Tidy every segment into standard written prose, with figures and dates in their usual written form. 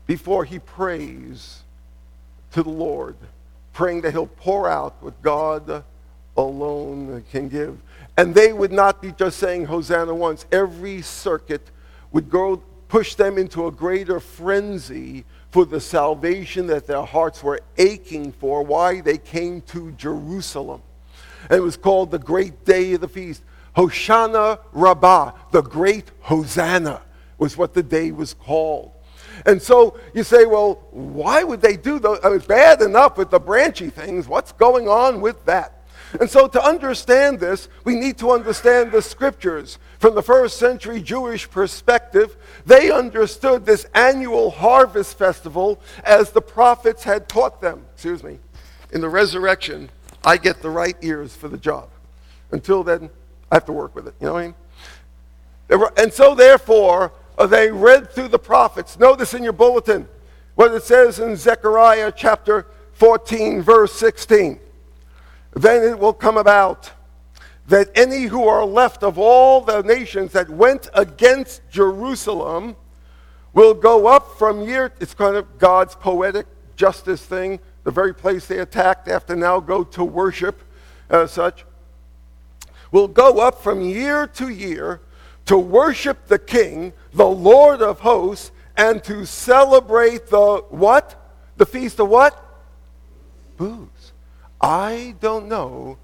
before he prays to the Lord, praying that he'll pour out what God alone can give. And they would not be just saying Hosanna once. Every circuit would go push them into a greater frenzy for the salvation that their hearts were aching for, why they came to Jerusalem. And it was called the great day of the feast. Hoshana Rabbah, the great Hosanna, was what the day was called. And so you say, well, why would they do those? I mean, bad enough with the branchy things. What's going on with that? And so to understand this, we need to understand the scriptures. From the first century Jewish perspective, they understood this annual harvest festival as the prophets had taught them. In the resurrection, I get the right ears for the job. Until then, I have to work with it. You know what I mean? And so therefore, they read through the prophets. Notice in your bulletin what it says in Zechariah chapter 14, verse 16. Then it will come about that any who are left of all the nations that went against Jerusalem will go up from year, it's kind of God's poetic justice thing, the very place they attacked have to now go to worship such, will go up from year to year to worship the King, the Lord of hosts, and to celebrate the what? The feast of what? Booths. I don't know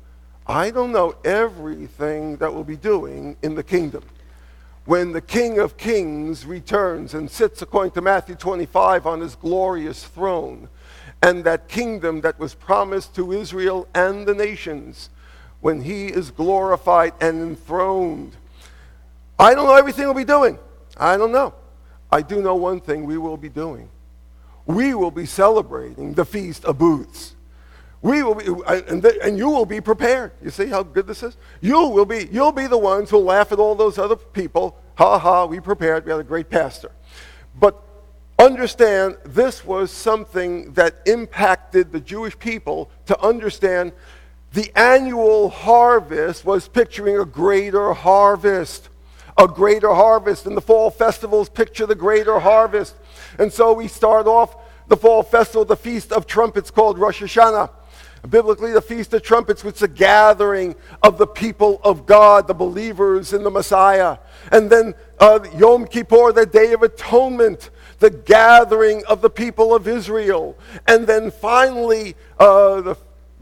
everything that we'll be doing in the kingdom. When the King of Kings returns and sits, according to Matthew 25, on his glorious throne, and that kingdom that was promised to Israel and the nations, when he is glorified and enthroned. I don't know everything we'll be doing. I don't know. I do know one thing we will be doing. We will be celebrating the Feast of Booths. We will be, and you will be prepared. You see how good this is? You'll be the ones who'll laugh at all those other people. Ha ha, we prepared. We had a great pastor. But understand, this was something that impacted the Jewish people to understand the annual harvest was picturing a greater harvest. A greater harvest. And the fall festivals picture the greater harvest. And so we start off the fall festival, the Feast of Trumpets called Rosh Hashanah. Biblically, the Feast of Trumpets was the gathering of the people of God, the believers in the Messiah. And then Yom Kippur, the Day of Atonement, the gathering of the people of Israel. And then finally, the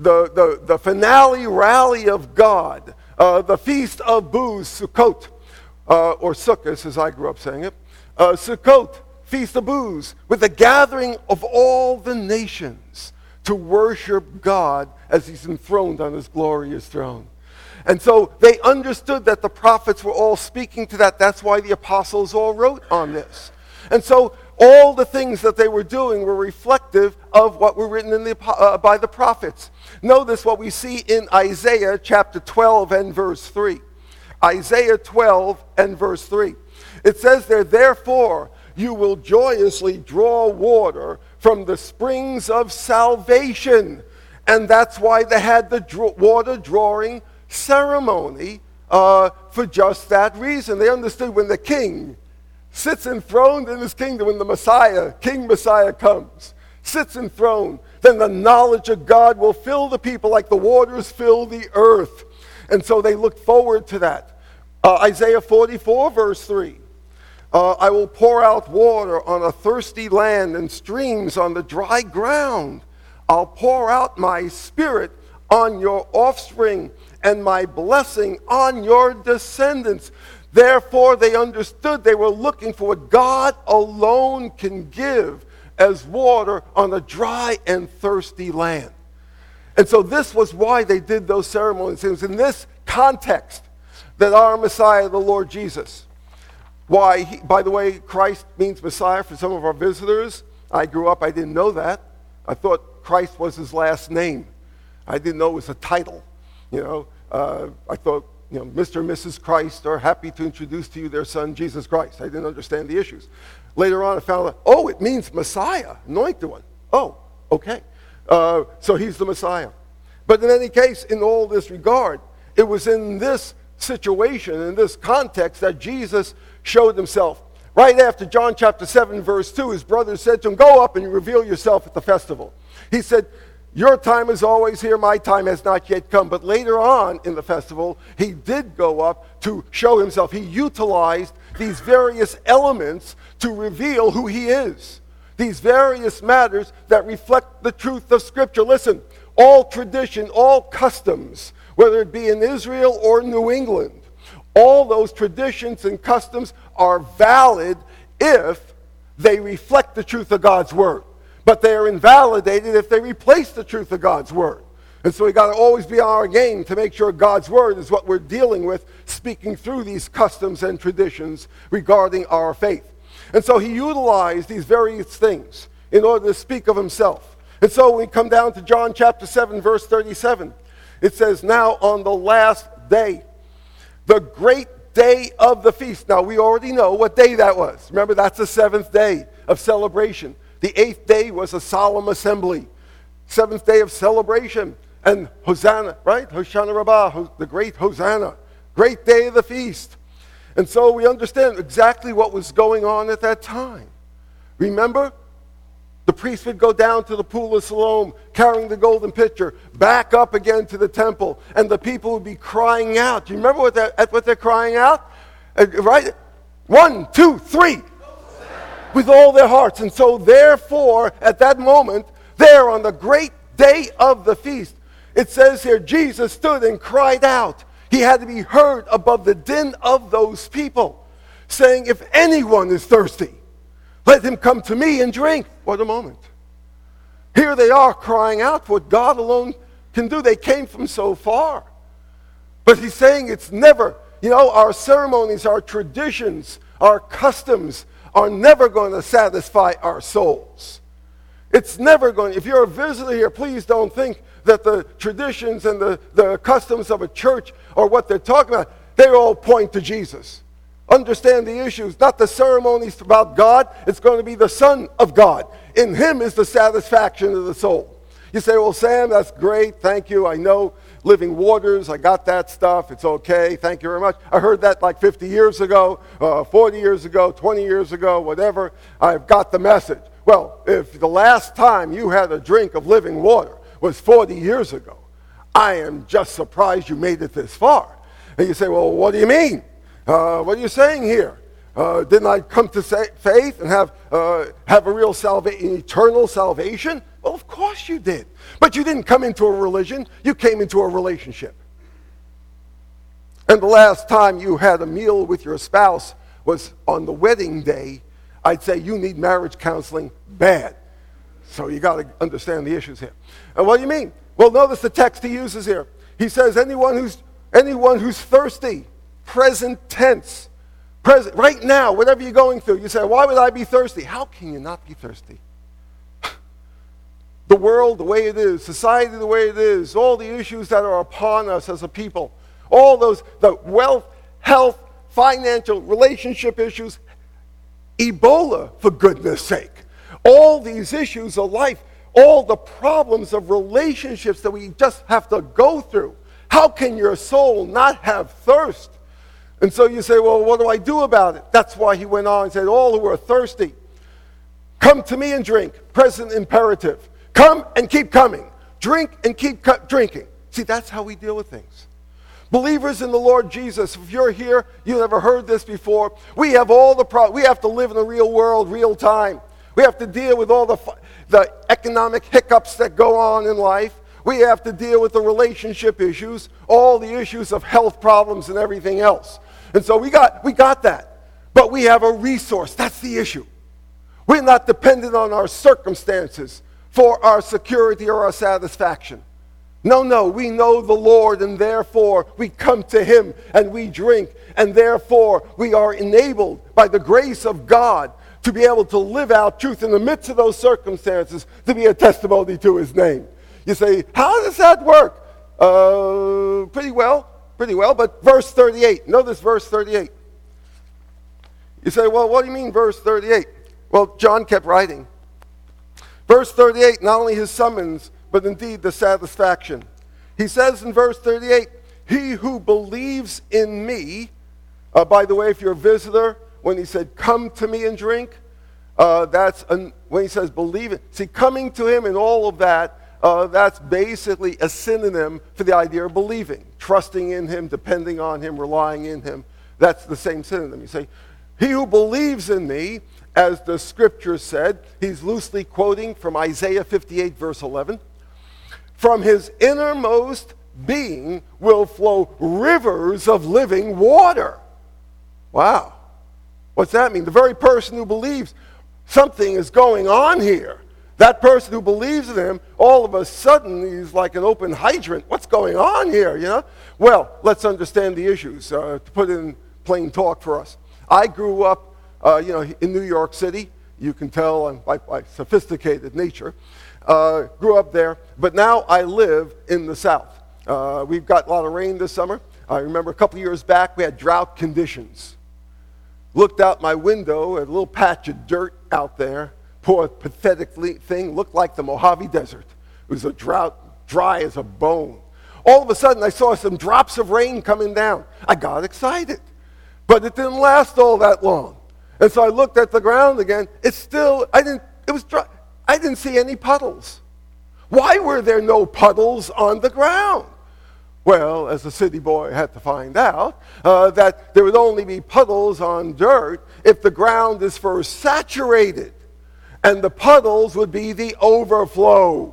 finale rally of God, the Feast of Booths, Sukkot, or Sukkot, as I grew up saying it. Sukkot, Feast of Booths, with the gathering of all the nations to worship God as he's enthroned on his glorious throne. And so they understood that the prophets were all speaking to that. That's why the apostles all wrote on this. And so all the things that they were doing were reflective of what were written by the prophets. Notice what we see in Isaiah chapter 12 and verse 3. Isaiah 12 and verse 3. It says there, therefore, you will joyously draw water from the springs of salvation. And that's why they had the water drawing ceremony for just that reason. They understood when the king sits enthroned in his kingdom, when the Messiah, King Messiah comes, sits enthroned, then the knowledge of God will fill the people like the waters fill the earth. And so they looked forward to that. Isaiah 44 verse 3. I will pour out water on a thirsty land and streams on the dry ground. I'll pour out my spirit on your offspring and my blessing on your descendants. Therefore, they understood they were looking for what God alone can give as water on a dry and thirsty land. And so this was why they did those ceremonies. It was in this context that our Messiah, the Lord Jesus, why, by the way, Christ means Messiah for some of our visitors. I grew up, I didn't know that. I thought Christ was his last name. I didn't know it was a title. I thought, Mr. and Mrs. Christ are happy to introduce to you their son, Jesus Christ. I didn't understand the issues. Later on, I found out, it means Messiah, anointed one. Oh, okay. So he's the Messiah. But in any case, in all this regard, it was in this situation, in this context, that Jesus showed himself. Right after John chapter 7, verse 2, his brothers said to him, go up and reveal yourself at the festival. He said, your time is always here, my time has not yet come. But later on in the festival, he did go up to show himself. He utilized these various elements to reveal who he is. These various matters that reflect the truth of Scripture. Listen, all tradition, all customs, whether it be in Israel or New England, all those traditions and customs are valid if they reflect the truth of God's Word. But they are invalidated if they replace the truth of God's Word. And so we got to always be on our game to make sure God's Word is what we're dealing with, speaking through these customs and traditions regarding our faith. And so he utilized these various things in order to speak of himself. And so when we come down to John chapter 7, verse 37, it says, now on the last day, the great day of the feast. Now we already know what day that was. Remember, that's the seventh day of celebration. The eighth day was a solemn assembly. Seventh day of celebration. And Hosanna, right? Hoshana Rabbah, the great Hosanna. Great day of the feast. And so we understand exactly what was going on at that time. Remember? The priest would go down to the pool of Siloam, carrying the golden pitcher, back up again to the temple, and the people would be crying out. Do you remember what they're crying out? Right? 1, 2, 3. With all their hearts. And so therefore, at that moment, there on the great day of the feast, it says here, Jesus stood and cried out. He had to be heard above the din of those people, saying, if anyone is thirsty, let him come to me and drink. What a moment. Here they are crying out for what God alone can do. They came from so far. But he's saying it's never, our ceremonies, our traditions, our customs are never going to satisfy our souls. It's never going. If you're a visitor here, please don't think that the traditions and the customs of a church or what they're talking about, they all point to Jesus. Understand the issues, not the ceremonies about God. It's going to be the Son of God. In him is the satisfaction of the soul. You say, well, Sam, that's great. Thank you. I know living waters. I got that stuff. It's okay. Thank you very much. I heard that like 50 years ago, 40 years ago, 20 years ago, whatever. I've got the message. Well, if the last time you had a drink of living water was 40 years ago, I am just surprised you made it this far. And you say, well, what do you mean? What are you saying here? Didn't I come to faith and have a real eternal salvation? Well, of course you did. But you didn't come into a religion. You came into a relationship. And the last time you had a meal with your spouse was on the wedding day, I'd say you need marriage counseling bad. So you got to understand the issues here. And what do you mean? Well, notice the text he uses here. He says, anyone who's thirsty, present tense, present, right now, whatever you're going through. You say, why would I be thirsty? How can you not be thirsty? The world the way it is, society the way it is, all the issues that are upon us as a people, all those, the wealth, health, financial, relationship issues, Ebola, for goodness sake. All these issues of life, all the problems of relationships that we just have to go through. How can your soul not have thirst? And so you say, well, what do I do about it? That's why he went on and said, all who are thirsty, come to me and drink. Present imperative. Come and keep coming. Drink and keep drinking. See, that's how we deal with things. Believers in the Lord Jesus, if you're here, you never heard this before, we have all the problems. We have to live in the real world, real time. We have to deal with all the economic hiccups that go on in life. We have to deal with the relationship issues, all the issues of health problems and everything else. And so we got that. But we have a resource. That's the issue. We're not dependent on our circumstances for our security or our satisfaction. No, we know the Lord, and therefore we come to him and we drink, and therefore we are enabled by the grace of God to be able to live out truth in the midst of those circumstances, to be a testimony to his name. You say, how does that work? Pretty well, but verse 38. Notice verse 38. You say, well, what do you mean verse 38? Well, John kept writing. Verse 38, not only his summons, but indeed the satisfaction. He says in verse 38, he who believes in me, by the way, if you're a visitor, when he said, come to me and drink, when he says believe it. See, coming to him and all of that, that's basically a synonym for the idea of believing, trusting in him, depending on him, relying in him. That's the same synonym. You say, he who believes in me, as the scripture said, he's loosely quoting from Isaiah 58, verse 11, from his innermost being will flow rivers of living water. Wow. What's that mean? The very person who believes something is going on here. That person who believes in him, all of a sudden, he's like an open hydrant. What's going on here, you know? Well, let's understand the issues, to put in plain talk for us. I grew up, in New York City. You can tell by my sophisticated nature. Grew up there, but now I live in the South. We've got a lot of rain this summer. I remember a couple years back, we had drought conditions. Looked out my window at a little patch of dirt out there. Poor, pathetic thing, looked like the Mojave Desert. It was a drought, dry as a bone. All of a sudden, I saw some drops of rain coming down. I got excited. But it didn't last all that long. And so I looked at the ground again. It was dry. I didn't see any puddles. Why were there no puddles on the ground? Well, as a city boy, I had to find out that there would only be puddles on dirt if the ground is first saturated. And the puddles would be the overflow.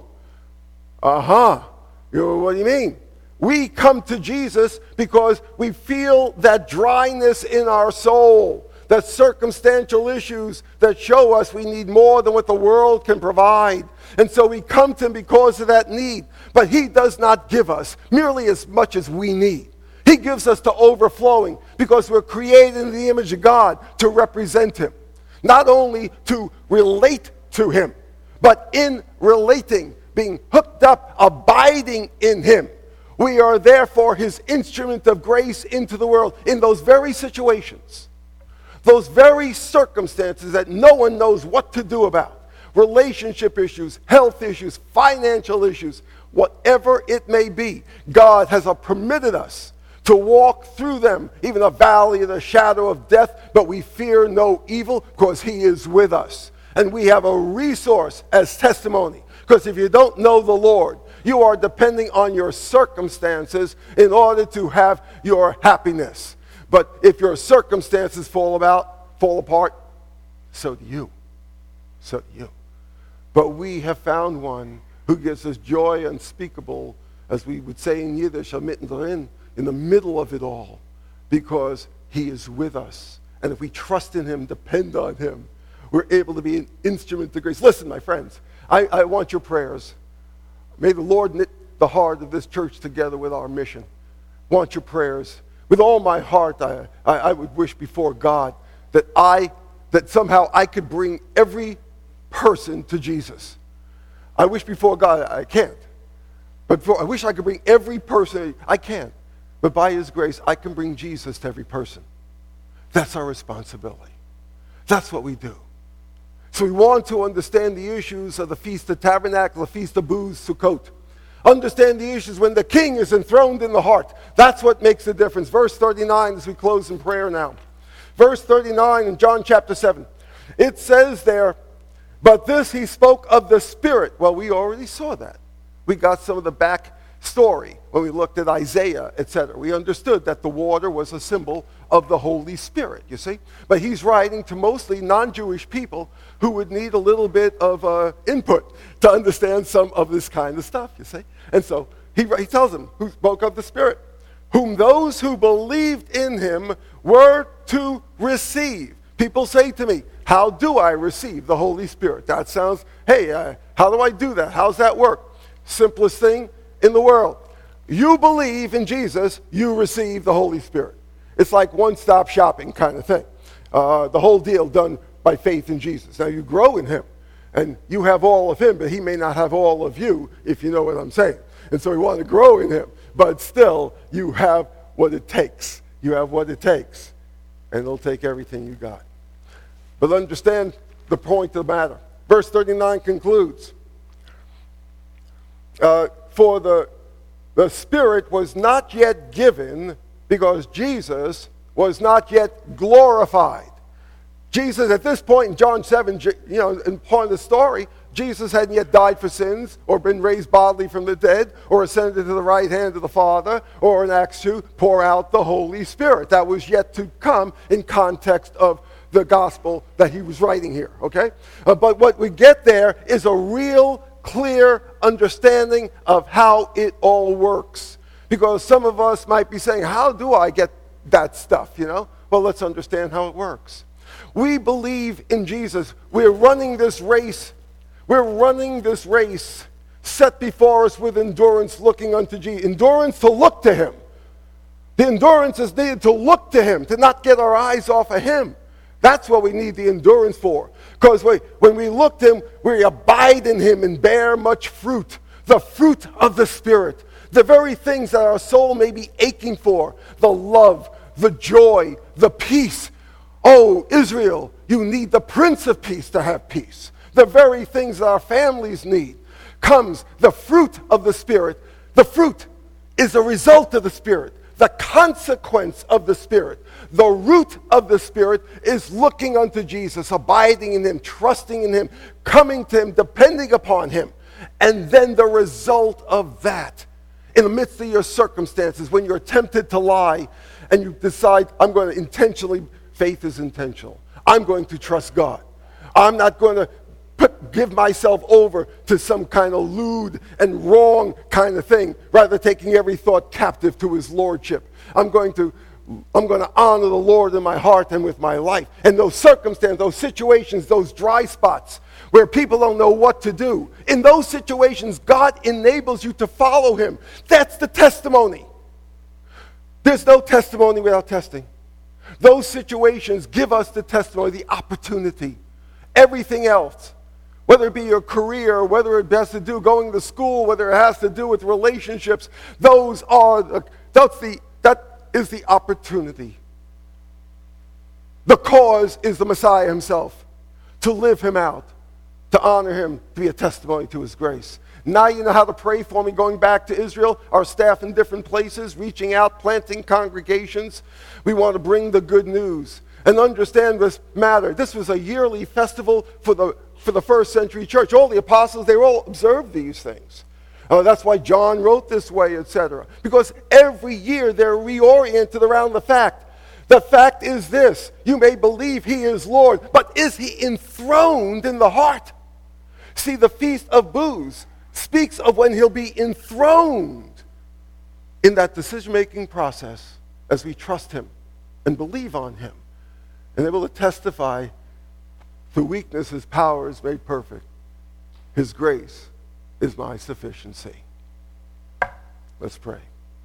What do you mean? We come to Jesus because we feel that dryness in our soul, that circumstantial issues that show us we need more than what the world can provide. And so we come to him because of that need. But he does not give us merely as much as we need. He gives us to overflowing because we're created in the image of God to represent him. Not only to relate to him, but in relating, being hooked up, abiding in him. We are therefore his instrument of grace into the world in those very situations, those very circumstances that no one knows what to do about. Relationship issues, health issues, financial issues, whatever it may be. God has permitted us to walk through them, even a valley of the shadow of death, but we fear no evil because he is with us. And we have a resource as testimony. Because if you don't know the Lord, you are depending on your circumstances in order to have your happiness. But if your circumstances fall apart, so do you. So do you. But we have found one who gives us joy unspeakable, as we would say in Yiddish, mittendrin, in the middle of it all, because he is with us. And if we trust in him, depend on him, we're able to be an instrument of grace. Listen, my friends, I want your prayers. May the Lord knit the heart of this church together with our mission. Want your prayers. With all my heart, I would wish before God that somehow I could bring every person to Jesus. I wish before God I can't. But I wish I could bring every person. I can't. But by his grace, I can bring Jesus to every person. That's our responsibility. That's what we do. So we want to understand the issues of the Feast of Tabernacle, the Feast of Booths, Sukkot. Understand the issues when the king is enthroned in the heart. That's what makes the difference. Verse 39 as we close in prayer now. Verse 39 in John chapter 7. It says there, but this he spoke of the Spirit. Well, we already saw that. We got some of the back story when we looked at Isaiah, etc. We understood that the water was a symbol of the Holy Spirit, you see. But he's writing to mostly non-Jewish people who would need a little bit of input to understand some of this kind of stuff, you see. And so he tells them, who spoke of the Spirit, whom those who believed in him were to receive. People say to me, how do I receive the Holy Spirit? That sounds, hey, how do I do that? How's that work? Simplest thing in the world. You believe in Jesus, you receive the Holy Spirit. It's like one-stop shopping kind of thing. The whole deal done by faith in Jesus. Now you grow in him, and you have all of him, but he may not have all of you, if you know what I'm saying. And so we want to grow in him, but still you have what it takes. You have what it takes, and it'll take everything you got. But understand the point of the matter. Verse 39 concludes, for the Spirit was not yet given because Jesus was not yet glorified. Jesus, at this point in John 7, in part of the story, Jesus hadn't yet died for sins or been raised bodily from the dead or ascended to the right hand of the Father or in Acts 2, pour out the Holy Spirit. That was yet to come in context of the gospel that he was writing here, okay? But what we get there is a real clear understanding of how it all works. Because some of us might be saying, how do I get that stuff, Well, let's understand how it works. We believe in Jesus. We're running this race. We're running this race set before us with endurance, looking unto Jesus. Endurance to look to him. The endurance is needed to look to him, to not get our eyes off of him. That's what we need the endurance for. Because when we look to him, we abide in him and bear much fruit. The fruit of the Spirit. The very things that our soul may be aching for. The love, the joy, the peace. Oh, Israel, you need the Prince of Peace to have peace. The very things that our families need. Comes the fruit of the Spirit. The fruit is a result of the Spirit. The consequence of the Spirit. The root of the Spirit is looking unto Jesus, abiding in him, trusting in him, coming to him, depending upon him. And then the result of that, in the midst of your circumstances, when you're tempted to lie and you decide, I'm going to intentionally, faith is intentional. I'm going to trust God. I'm not going to give myself over to some kind of lewd and wrong kind of thing, rather taking every thought captive to his lordship. I'm going to honor the Lord in my heart and with my life. And those circumstances, those situations, those dry spots where people don't know what to do, in those situations, God enables you to follow him. That's the testimony. There's no testimony without testing. Those situations give us the testimony, the opportunity. Everything else, whether it be your career, whether it has to do going to school, whether it has to do with relationships, that is the opportunity. The cause is the Messiah himself, to live him out, to honor him, to be a testimony to his grace. Now you know how to pray for me, going back to Israel, our staff in different places, reaching out, planting congregations. We want to bring the good news and understand this matter. This was a yearly festival for the first century church. All the apostles, they all observed these things. That's why John wrote this way, etc. Because every year they're reoriented around the fact. The fact is this: you may believe he is Lord, but is he enthroned in the heart? See, the Feast of Booths speaks of when he'll be enthroned in that decision-making process as we trust him and believe on him. And able to testify, through weakness his power is made perfect. His grace is my sufficiency. Let's pray.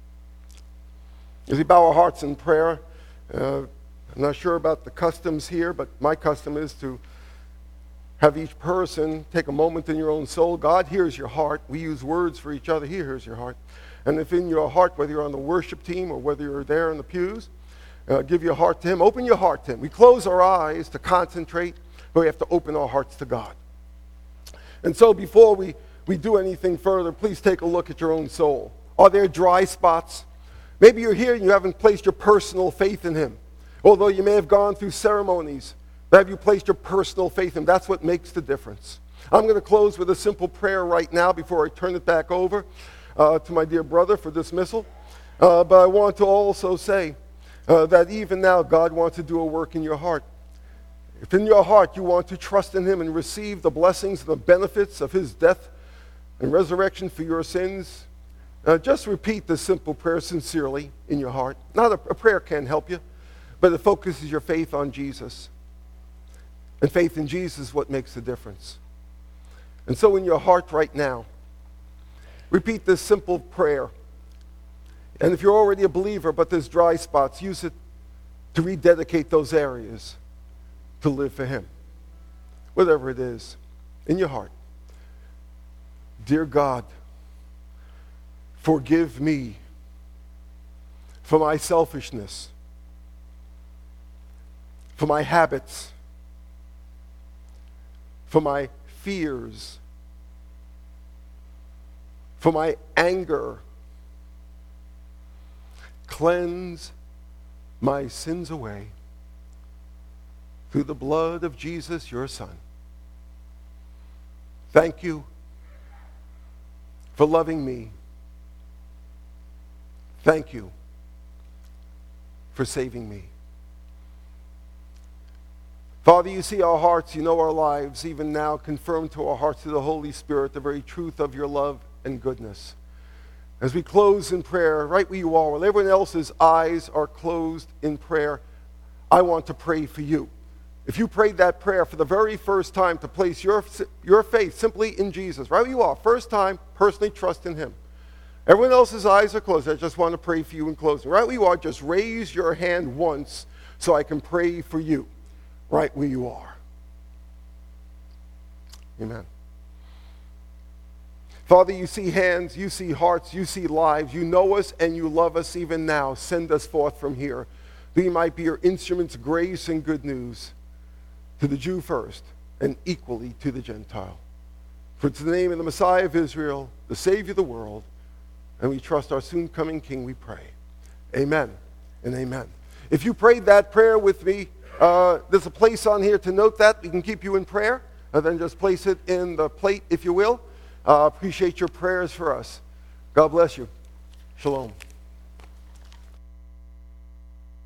As we bow our hearts in prayer, I'm not sure about the customs here, but my custom is to have each person take a moment in your own soul. God hears your heart. We use words for each other. He hears your heart. And if in your heart, whether you're on the worship team or whether you're there in the pews, give your heart to him. Open your heart to him. We close our eyes to concentrate, but we have to open our hearts to God. And so before we do anything further, please take a look at your own soul. Are there dry spots? Maybe you're here and you haven't placed your personal faith in him. Although you may have gone through ceremonies, but have you placed your personal faith in him? That's what makes the difference. I'm going to close with a simple prayer right now before I turn it back over to my dear brother for dismissal. But I want to also say that even now God wants to do a work in your heart. If in your heart you want to trust in him and receive the blessings and the benefits of his death and resurrection for your sins, just repeat this simple prayer sincerely in your heart. Not a prayer can help you, but it focuses your faith on Jesus. And faith in Jesus is what makes the difference. And so in your heart right now, repeat this simple prayer. And if you're already a believer, but there's dry spots, use it to rededicate those areas to live for him. Whatever it is, in your heart. Dear God, forgive me for my selfishness, for my habits, for my fears, for my anger. Cleanse my sins away. through the blood of Jesus, your Son. Thank you for loving me. Thank you for saving me. Father, you see our hearts, you know our lives. Even now, confirm to our hearts through the Holy Spirit the very truth of your love and goodness. As we close in prayer, right where you are, while everyone else's eyes are closed in prayer, I want to pray for you. If you prayed that prayer for the very first time to place your faith simply in Jesus, right where you are, first time, personally trust in him. Everyone else's eyes are closed. I just want to pray for you in closing. Right where you are, just raise your hand once so I can pray for you right where you are. Amen. Father, you see hands, you see hearts, you see lives. You know us and you love us even now. Send us forth from here. We might be your instruments of grace and good news to the Jew first and equally to the Gentile. For it's the name of the Messiah of Israel, the Savior of the world, and we trust our soon coming King, we pray. Amen and amen. If you prayed that prayer with me, there's a place on here to note that. We can keep you in prayer, and then just place it in the plate, if you will. Appreciate your prayers for us. God bless you. Shalom.